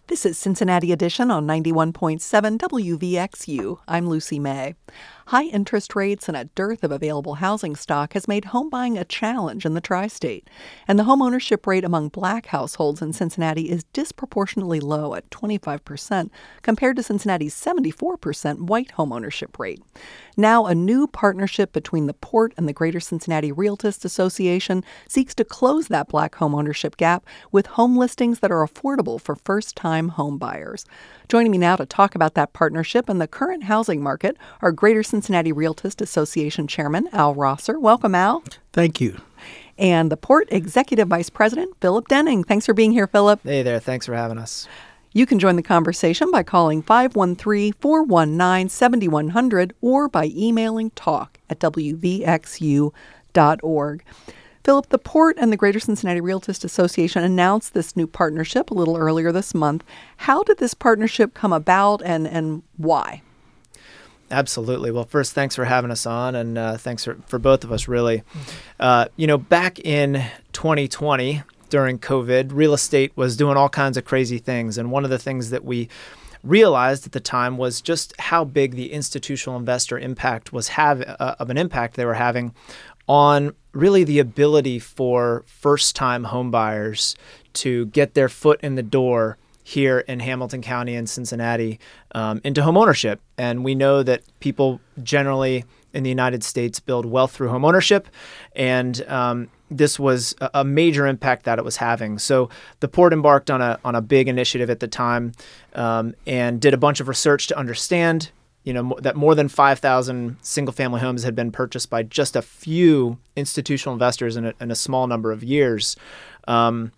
This is Cincinnati Edition on 91.7 WVXU. I'm Lucy May. High interest rates and a dearth of available housing stock has made home buying a challenge in the tri-state. And the home ownership rate among black households in Cincinnati is disproportionately low at 25% compared to Cincinnati's 74% white home ownership rate. Now, a new partnership between the Port and the Greater Cincinnati Realtist Association seeks to close that black home ownership gap with home listings that are affordable for first-time home buyers. Joining me now to talk about that partnership and the current housing market are Greater Cincinnati Realtist Association Chairman Al Rosser. Welcome, Al. Thank you. And the Port Executive Vice President, Philip Denning. Thanks for being here, Philip. Hey there. Thanks for having us. You can join the conversation by calling 513-419-7100 or by emailing talk@wvxu.org. Philip, the Port and the Greater Cincinnati Realtist Association announced this new partnership a little earlier this month. How did this partnership come about and why? Absolutely. Well, first, thanks for having us on, and thanks for both of us, really. Back in 2020, during COVID, real estate was doing all kinds of crazy things. And one of the things that we realized at the time was just how big the institutional investor impact was of an impact they were having on really the ability for first-time home buyers to get their foot in the door here in Hamilton County and Cincinnati into home ownership. And we know that people generally in the United States build wealth through home ownership, and this was a major impact that it was having. So the Port embarked on a big initiative at the time and did a bunch of research to understand that more than 5,000 single-family homes had been purchased by just a few institutional investors in a small number of years, and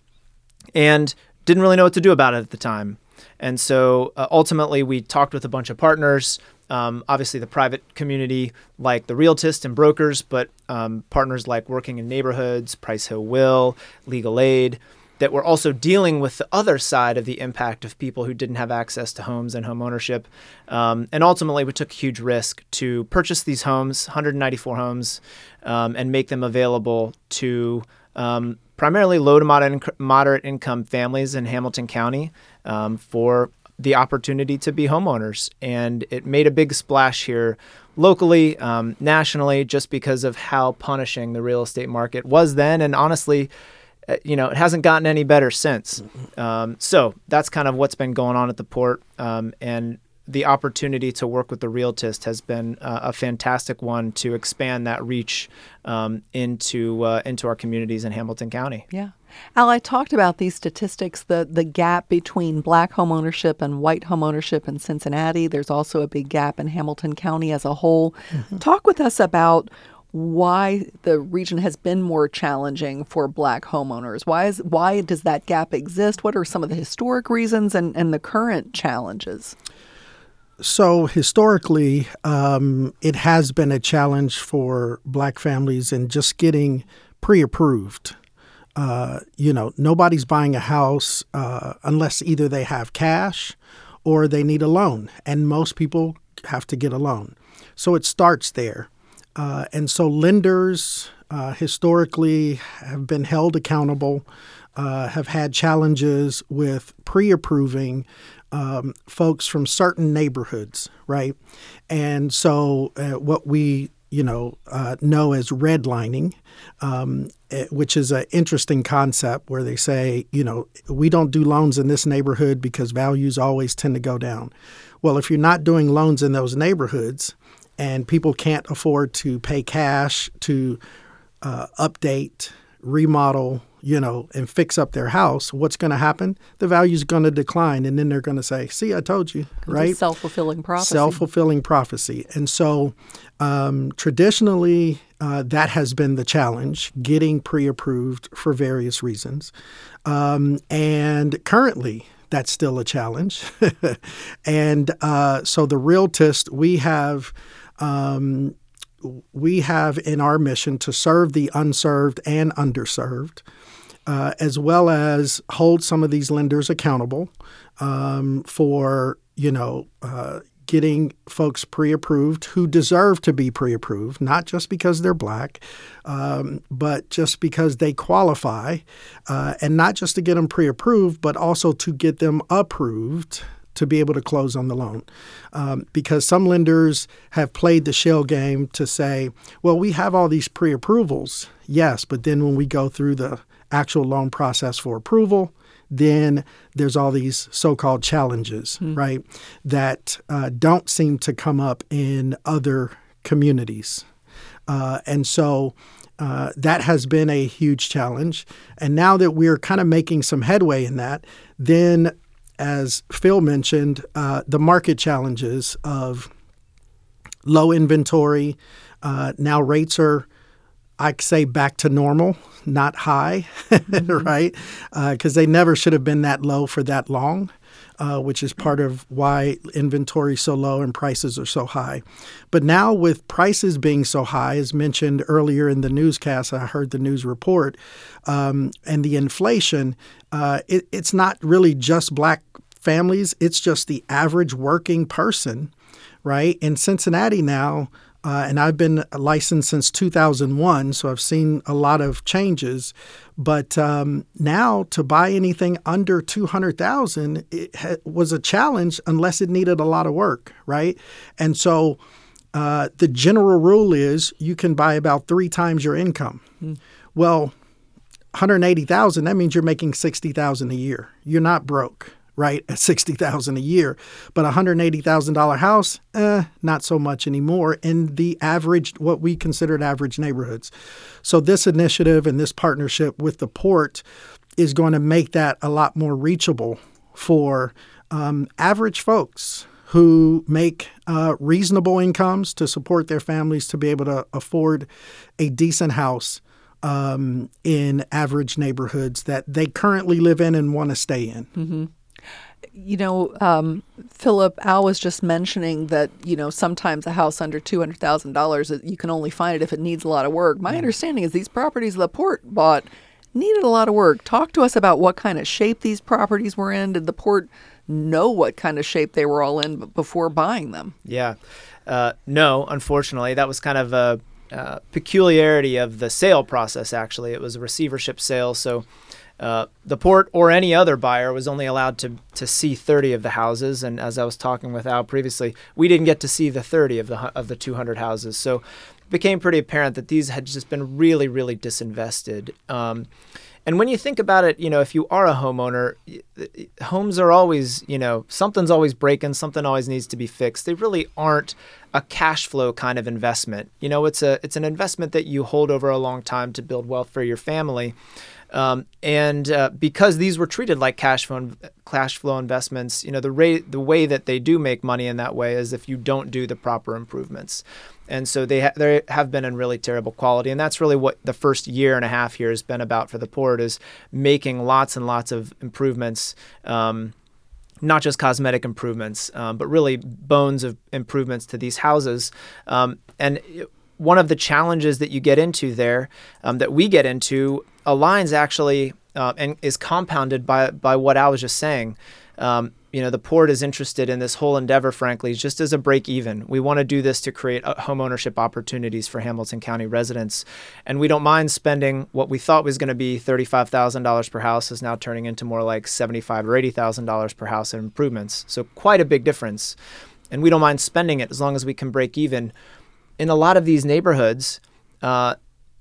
didn't really know what to do about it at the time. And so ultimately, we talked with a bunch of partners, obviously the private community like the realtists and brokers, but partners like Working in Neighborhoods, Price Hill Will, Legal Aid, that were also dealing with the other side of the impact of people who didn't have access to homes and home ownership. And ultimately, we took a huge risk to purchase these homes, 194 homes, and make them available to primarily low to moderate income families in Hamilton County for the opportunity to be homeowners. And it made a big splash here locally, nationally, just because of how punishing the real estate market was then. And honestly, it hasn't gotten any better since. So that's kind of what's been going on at the Port. And the opportunity to work with the Realtist has been a fantastic one to expand that reach into our communities in Hamilton County. Yeah. Al, I talked about these statistics, the gap between black home ownership and white home ownership in Cincinnati. There's also a big gap in Hamilton County as a whole. Mm-hmm. Talk with us about why the region has been more challenging for black homeowners. Why does that gap exist? What are some of the historic reasons and the current challenges? So historically, it has been a challenge for black families in just getting pre-approved. Nobody's buying a house unless either they have cash or they need a loan, and most people have to get a loan. So it starts there. And so lenders historically have been held accountable, have had challenges with pre-approving folks from certain neighborhoods, right? And so what we know as redlining, which is an interesting concept where they say, we don't do loans in this neighborhood because values always tend to go down. Well, if you're not doing loans in those neighborhoods and people can't afford to pay cash to update, remodel, and fix up their house, what's going to happen? The value's going to decline, and then they're going to say, see, I told you, right? It's self-fulfilling prophecy. Self-fulfilling prophecy. And so traditionally, that has been the challenge, getting pre-approved for various reasons. And currently, that's still a challenge. And so the Realtist, we have in our mission to serve the unserved and underserved, as well as hold some of these lenders accountable for, getting folks pre-approved who deserve to be pre-approved, not just because they're Black, but just because they qualify, and not just to get them pre-approved, but also to get them approved to be able to close on the loan. Because some lenders have played the shell game to say, well, we have all these pre-approvals. Yes, but then when we go through the actual loan process for approval, then there's all these so-called challenges, right, that don't seem to come up in other communities. And so that has been a huge challenge. And now that we're kind of making some headway in that, then as Phil mentioned, the market challenges of low inventory. Now rates are, I'd say, back to normal, not high, right? Because they never should have been that low for that long, which is part of why inventory is so low and prices are so high. But now with prices being so high, as mentioned earlier in the newscast, I heard the news report, and the inflation, it's not really just Black families. It's just the average working person, right? In Cincinnati now, and I've been licensed since 2001, so I've seen a lot of changes. But now to buy anything under $200,000 was a challenge unless it needed a lot of work, right? And so the general rule is you can buy about 3 times your income. Well, $180,000, that means you're making $60,000 a year. You're not broke, right, at $60,000 a year. But a $180,000 house, not so much anymore in the average, what we considered average neighborhoods. So this initiative and this partnership with the port is going to make that a lot more reachable for average folks who make reasonable incomes to support their families to be able to afford a decent house in average neighborhoods that they currently live in and want to stay in. Mm-hmm. You know, Philip, Al was just mentioning that, you know, sometimes a house under $200,000, you can only find it if it needs a lot of work. My understanding is these properties the port bought needed a lot of work. Talk to us about what kind of shape these properties were in. Did the port know what kind of shape they were all in before buying them? Yeah. No, unfortunately. That was kind of a peculiarity of the sale process, actually. It was a receivership sale, so the port or any other buyer was only allowed to see 30 of the houses. And as I was talking with Al previously, we didn't get to see the 30 of the 200 houses. So it became pretty apparent that these had just been really, really disinvested. And when you think about it, you know, if you are a homeowner, homes are always, you know, something's always breaking, something always needs to be fixed. They really aren't a cash flow kind of investment. You know, it's an investment that you hold over a long time to build wealth for your family. And because these were treated like cash flow investments, you know, the way that they do make money in that way is if you don't do the proper improvements. And so they have been in really terrible quality. And that's really what the first year and a half here has been about for the port, is making lots and lots of improvements, not just cosmetic improvements, but really bones of improvements to these houses. And one of the challenges that you get into there, that we get into, aligns actually and is compounded by what I was just saying. You know, the port is interested in this whole endeavor, frankly, just as a break even. We want to do this to create home ownership opportunities for Hamilton County residents. And we don't mind spending what we thought was going to be $35,000 per house is now turning into more like $75,000 or $80,000 per house in improvements. So quite a big difference. And we don't mind spending it as long as we can break even. In a lot of these neighborhoods, a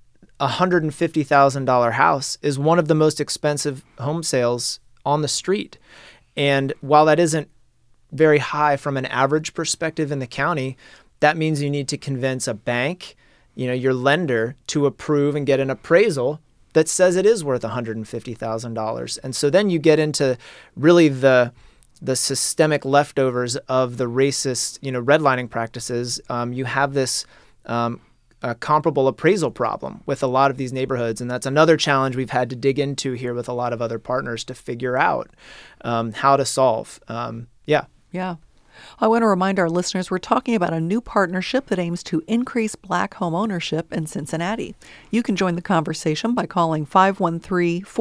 $150,000 house is one of the most expensive home sales on the street. And while that isn't very high from an average perspective in the county, that means you need to convince a bank, you know, your lender, to approve and get an appraisal that says it is worth $150,000. And so then you get into really the systemic leftovers of the racist, you know, redlining practices. You have this a comparable appraisal problem with a lot of these neighborhoods. And that's another challenge we've had to dig into here with a lot of other partners to figure out how to solve. Yeah. I want to remind our listeners we're talking about a new partnership that aims to increase Black home ownership in Cincinnati. You can join the conversation by calling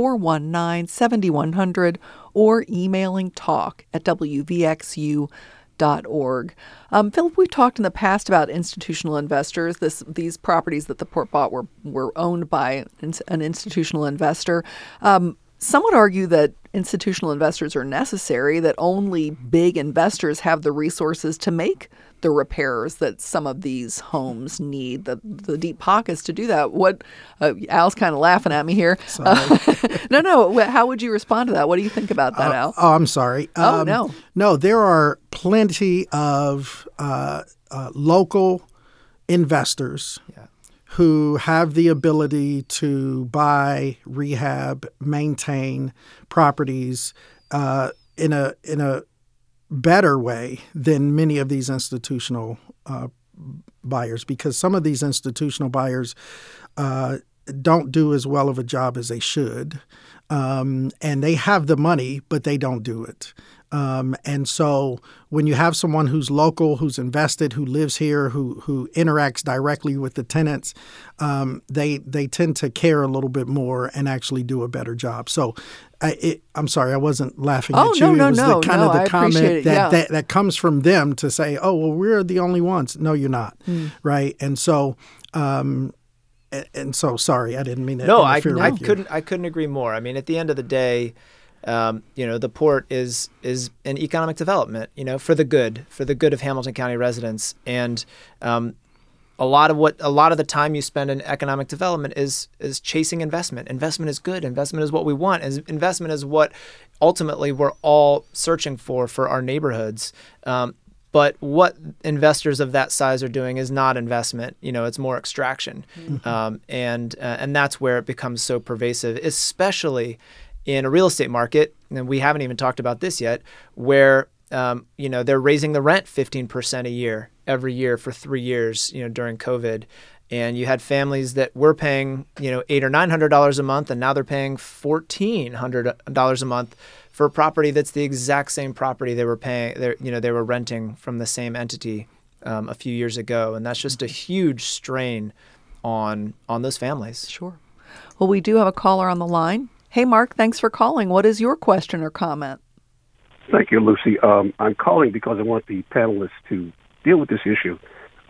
513-419-7100 or emailing talk@wvxu.org. Philip, we've talked in the past about institutional investors. These properties that the port bought were owned by an institutional investor. Some would argue that institutional investors are necessary, that only big investors have the resources to make the repairs that some of these homes need, the deep pockets to do that. Al's kind of laughing at me here. No. How would you respond to that? What do you think about that, Al? Oh, I'm sorry. No. No, there are plenty of local investors who have the ability to buy, rehab, maintain properties in a better way than many of these institutional buyers, because some of these institutional buyers don't do as well of a job as they should. And they have the money, but they don't do it. And so when you have someone who's local, who's invested, who lives here, who interacts directly with the tenants, they tend to care a little bit more and actually do a better job. So I'm sorry, I wasn't laughing at you. No, it was no, the comment that comes from them to say, oh, well, we're the only ones. No, you're not. Right. And so sorry, I didn't mean to interfere with you. I couldn't agree more. I mean, at the end of the day, the port is an economic development, for the good of Hamilton County residents. And a lot of the time you spend in economic development is chasing investment. Investment is good. Investment is what we want. Investment is what ultimately we're all searching for our neighborhoods. But what investors of that size are doing is not investment. It's more extraction. And that's where it becomes so pervasive, especially in a real estate market, and we haven't even talked about this yet, where they're raising the rent 15% a year every year for 3 years, during COVID. And you had families that were paying, $800 or $900 a month, and now they're paying $1,400 a month for a property that's the exact same property they were paying. They were renting from the same entity a few years ago, and that's just a huge strain on those families. Sure. Well, we do have a caller on the line. Hey, Mark, thanks for calling. What is your question or comment? Thank you, Lucy. I'm calling because I want the panelists to deal with this issue.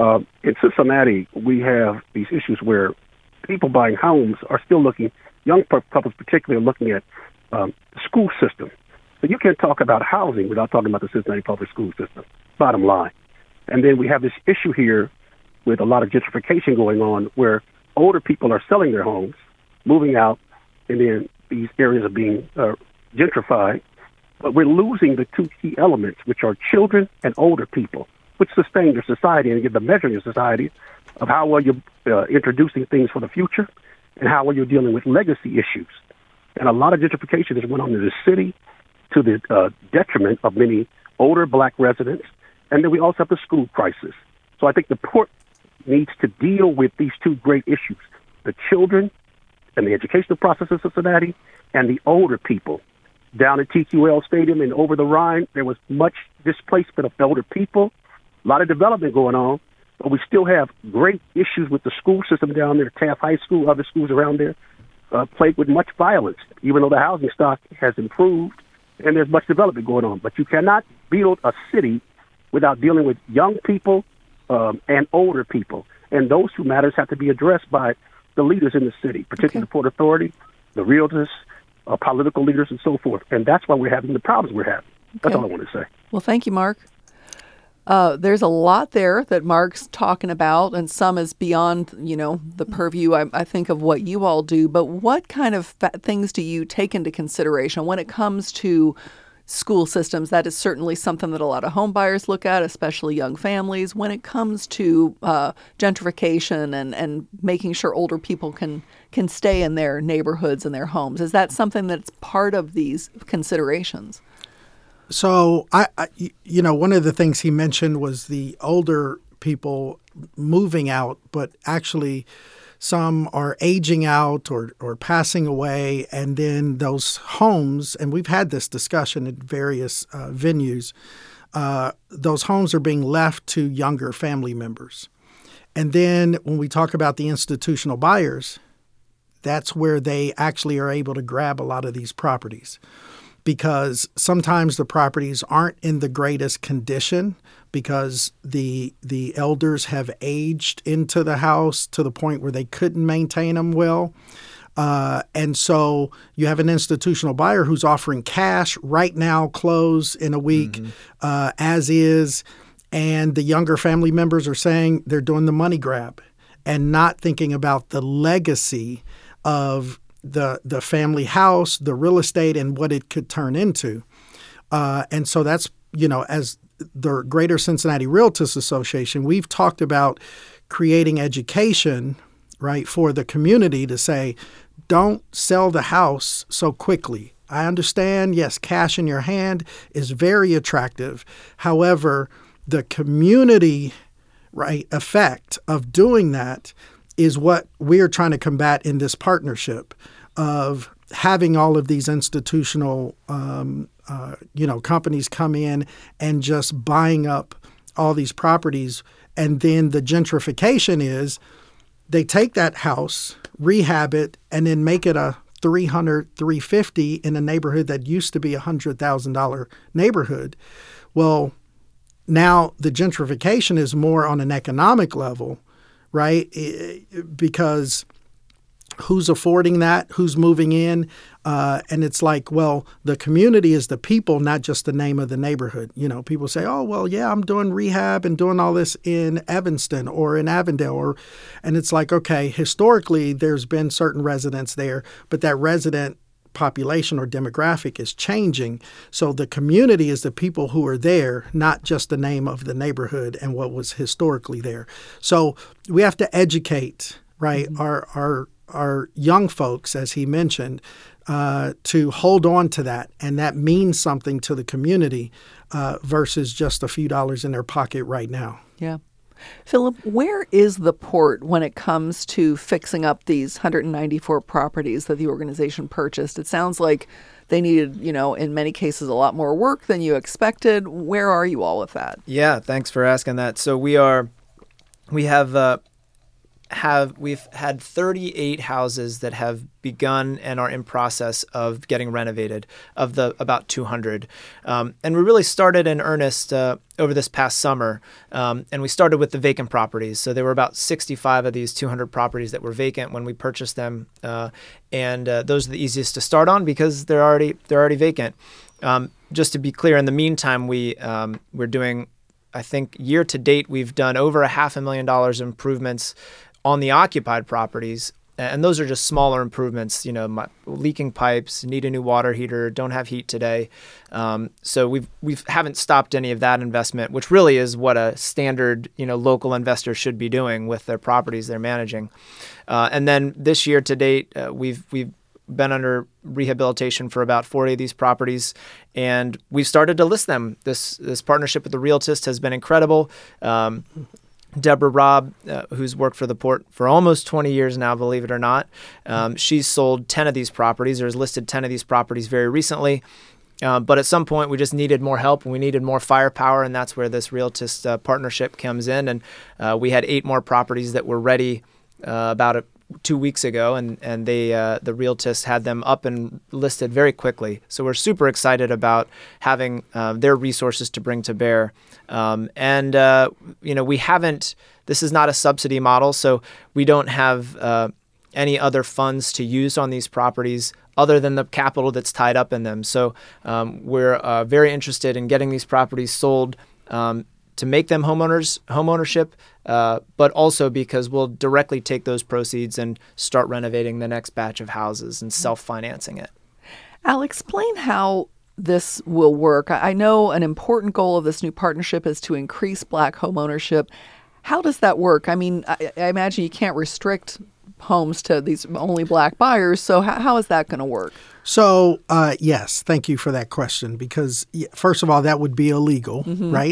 In Cincinnati, we have these issues where people buying homes are still looking, young couples particularly, are looking at the school system. So you can't talk about housing without talking about the Cincinnati public school system, bottom line. And then we have this issue here with a lot of gentrification going on where older people are selling their homes, moving out, and then these areas are being gentrified. But we're losing the two key elements, which are children and older people, which sustain your society and give the measure in your society of how well you're introducing things for the future and how well you're dealing with legacy issues. And a lot of gentrification has went on in the city to the detriment of many older black residents. And then we also have the school crisis. So I think the port needs to deal with these two great issues, the children and the educational process in Cincinnati and the older people. Down at TQL Stadium and over the Rhine, there was much displacement of elder people, a lot of development going on, but we still have great issues with the school system down there, Taft High School, other schools around there, plagued with much violence, even though the housing stock has improved and there's much development going on. But you cannot build a city without dealing with young people and older people. And those two matters have to be addressed by the leaders in the city, particularly the Port Authority, the realtors, political leaders, and so forth. And that's why we're having the problems we're having. That's all I want to say. Well, thank you, Mark. There's a lot there that Mark's talking about, and some is beyond, the purview, I think, of what you all do. But what kind of things do you take into consideration when it comes to school systems? That is certainly something that a lot of home buyers look at, especially young families. When it comes to gentrification and making sure older people can stay in their neighborhoods and their homes, is that something that's part of these considerations? So, one of the things he mentioned was the older people moving out, but actually some are aging out or passing away, and then those homes, and we've had this discussion at various venues, those homes are being left to younger family members. And then when we talk about the institutional buyers, that's where they actually are able to grab a lot of these properties. because sometimes the properties aren't in the greatest condition because the elders have aged into the house to the point where they couldn't maintain them well. And so you have an institutional buyer who's offering cash right now, close in a week, as is. And the younger family members are saying they're doing the money grab and not thinking about the legacy of the family house, the real estate, and what it could turn into. And so that's, as the Greater Cincinnati Realtors Association, we've talked about creating education, right, for the community to say, don't sell the house so quickly. I understand, yes, cash in your hand is very attractive. However, the community, right, effect of doing that is what we're trying to combat in this partnership of having all of these institutional, companies come in and just buying up all these properties. And then the gentrification is they take that house, rehab it, and then make it a $300,000, $350,000 in a neighborhood that used to be a $100,000 neighborhood. Well, now the gentrification is more on an economic level, right? Because who's affording that? Who's moving in? And it's like, well, the community is the people, not just the name of the neighborhood. People say, oh, well, yeah, I'm doing rehab and doing all this in Evanston or in Avondale. And it's like, okay, historically, there's been certain residents there, but that resident population or demographic is changing. So the community is the people who are there, not just the name of the neighborhood and what was historically there. So we have to educate, right, our young folks, as he mentioned, to hold on to that. And that means something to the community versus just a few dollars in their pocket right now. Yeah. Philip, where is the port when it comes to fixing up these 194 properties that the organization purchased? It sounds like they needed, in many cases, a lot more work than you expected. Where are you all with that? Yeah, thanks for asking that. So we've had 38 houses that have begun and are in process of getting renovated, of the about 200. And we really started in earnest over this past summer. And we started with the vacant properties. So there were about 65 of these 200 properties that were vacant when we purchased them. And those are the easiest to start on because they're already vacant. Just to be clear, in the meantime, we're doing, I think year to date, we've done over $500,000 improvements on the occupied properties, and those are just smaller improvements, leaking pipes, need a new water heater, don't have heat today. So we haven't stopped any of that investment, which really is what a standard, local investor should be doing with their properties they're managing. And then this year to date, we've been under rehabilitation for about 40 of these properties, and we've started to list them. This partnership with the Realtist has been incredible. Deborah Robb, who's worked for the Port for almost 20 years now, believe it or not, she's sold 10 of these properties, or has listed 10 of these properties very recently. But at some point, we just needed more help and we needed more firepower, and that's where this Realtist partnership comes in. And we had 8 more properties that were ready about 2 weeks ago, and the Realtist had them up and listed very quickly. So we're super excited about having their resources to bring to bear. We haven't, this is not a subsidy model, so we don't have any other funds to use on these properties other than the capital that's tied up in them. So we're very interested in getting these properties sold to make them homeownership, but also because we'll directly take those proceeds and start renovating the next batch of houses and self-financing it. Al, explain how this will work. I know an important goal of this new partnership is to increase Black homeownership. How does that work? I mean, I imagine you can't restrict homes to these only Black buyers. So how is that going to work? So, yes, thank you for that question, because first of all, that would be illegal, right?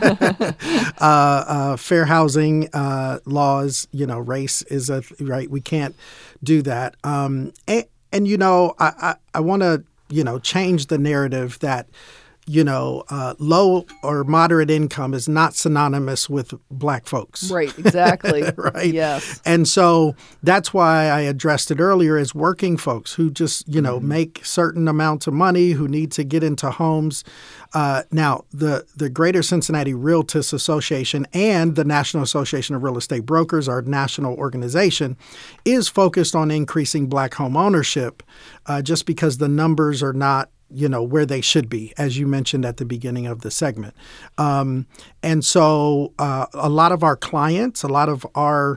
Fair housing laws, race is right. We can't do that. I want to, change the narrative that low or moderate income is not synonymous with Black folks. Right, exactly. Right? Yes. And so that's why I addressed it earlier as working folks who just, make certain amounts of money, who need to get into homes. Now, the Greater Cincinnati Realtors Association and the National Association of Real Estate Brokers, our national organization, is focused on increasing Black home ownership just because the numbers are not where they should be, as you mentioned at the beginning of the segment. And so a lot of our clients, a lot of our,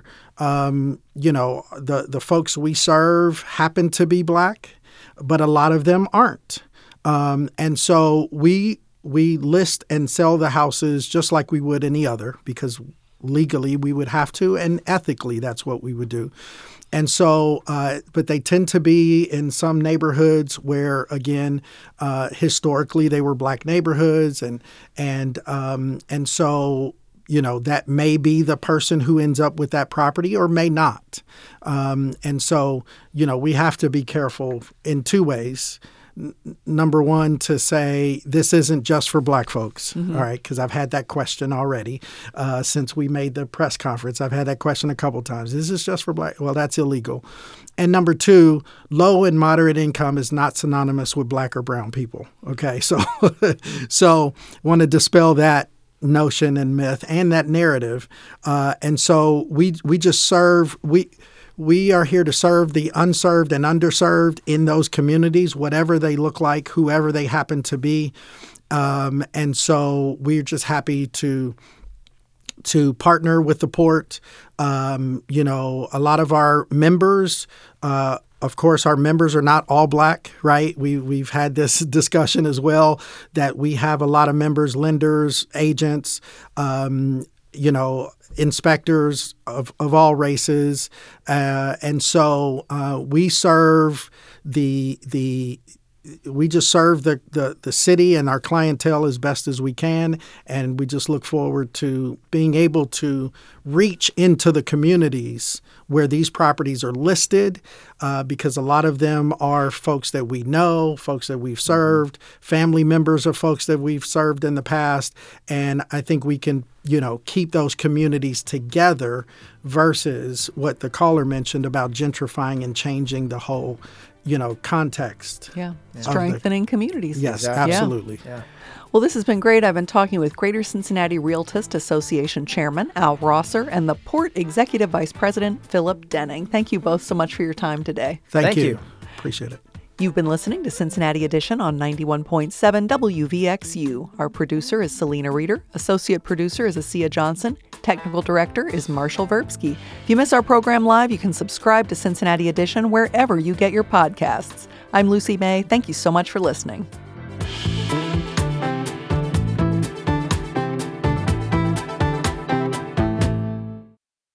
the folks we serve happen to be Black, but a lot of them aren't. And so we list and sell the houses just like we would any other, because legally we would have to, and ethically that's what we would do. And so, but they tend to be in some neighborhoods where, again, historically they were Black neighborhoods, and so that may be the person who ends up with that property or may not. And so, we have to be careful in two ways. Number one, to say this isn't just for Black folks, all right, because I've had that question already since we made the press conference. I've had that question a couple times. Is this just for Black? Well, that's illegal. And number two, low and moderate income is not synonymous with Black or brown people. Okay, so want to dispel that notion and myth and that narrative. And so we just serve We are here to serve the unserved and underserved in those communities, whatever they look like, whoever they happen to be. And so we're just happy to partner with the Port. A lot of our members, of course, our members are not all Black, right? We've had this discussion as well, that we have a lot of members, lenders, agents, inspectors of all races. And so we serve we just serve the city and our clientele as best as we can. And we just look forward to being able to reach into the communities where these properties are listed, because a lot of them are folks that we know, folks that we've served, family members of folks that we've served in the past. And I think we can, keep those communities together versus what the caller mentioned about gentrifying and changing the whole, context. Yeah. Strengthening communities. Yes, exactly. absolutely. Yeah. Well, this has been great. I've been talking with Greater Cincinnati Realtors Association Chairman Al Rosser and the Port Executive Vice President Philip Denning. Thank you both so much for your time today. Thank you. Appreciate it. You've been listening to Cincinnati Edition on 91.7 WVXU. Our producer is Selena Reeder. Associate producer is Asia Johnson. Technical director is Marshall Verbsky. If you miss our program live, you can subscribe to Cincinnati Edition wherever you get your podcasts. I'm Lucy May. Thank you so much for listening.